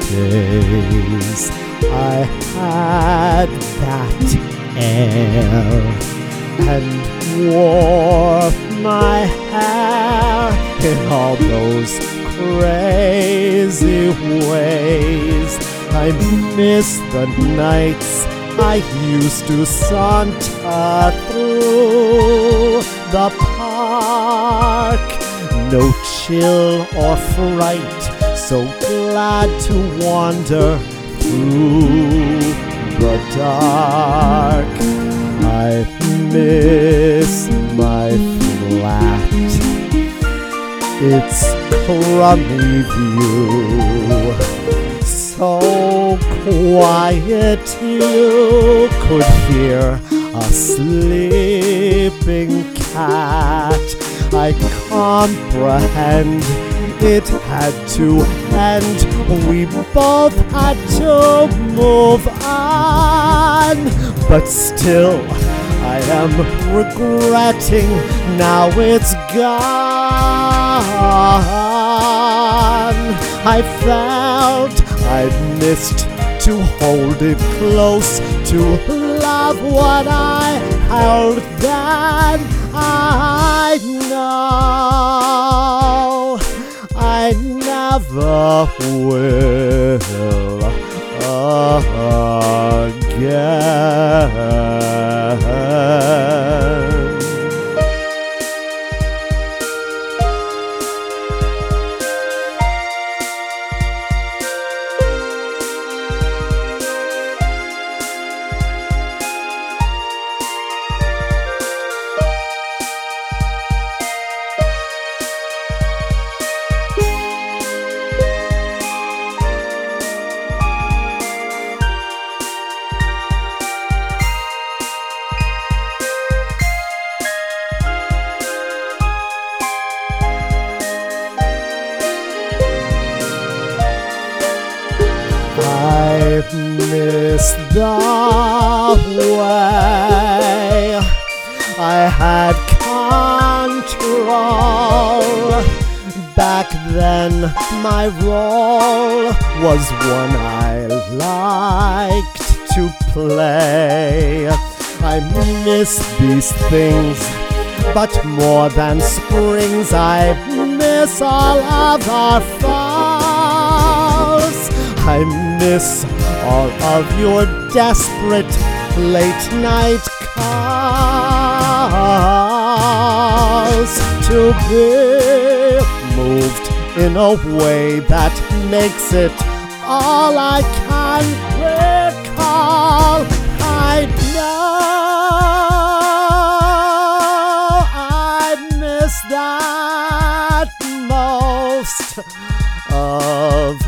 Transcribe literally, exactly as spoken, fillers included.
days I had that air and wore my hair in all those crazy ways. I miss the nights I used to saunter through the park. No chill or fright, so glad to wander through the dark. I miss my flat, its crummy view, so quiet you could hear a sleeping cat. I comprehend it had to end. We both had to move on, but still I am regretting now it's gone. I felt I missed to hold it close, to love what I held then. I know I never will again. I miss the way I had control. Back then my role was one I liked to play. I miss these things, but more than springs, I miss all of our falls. I miss all of your desperate late night calls. To be moved in a way that makes it all I can recall. I know I miss that most of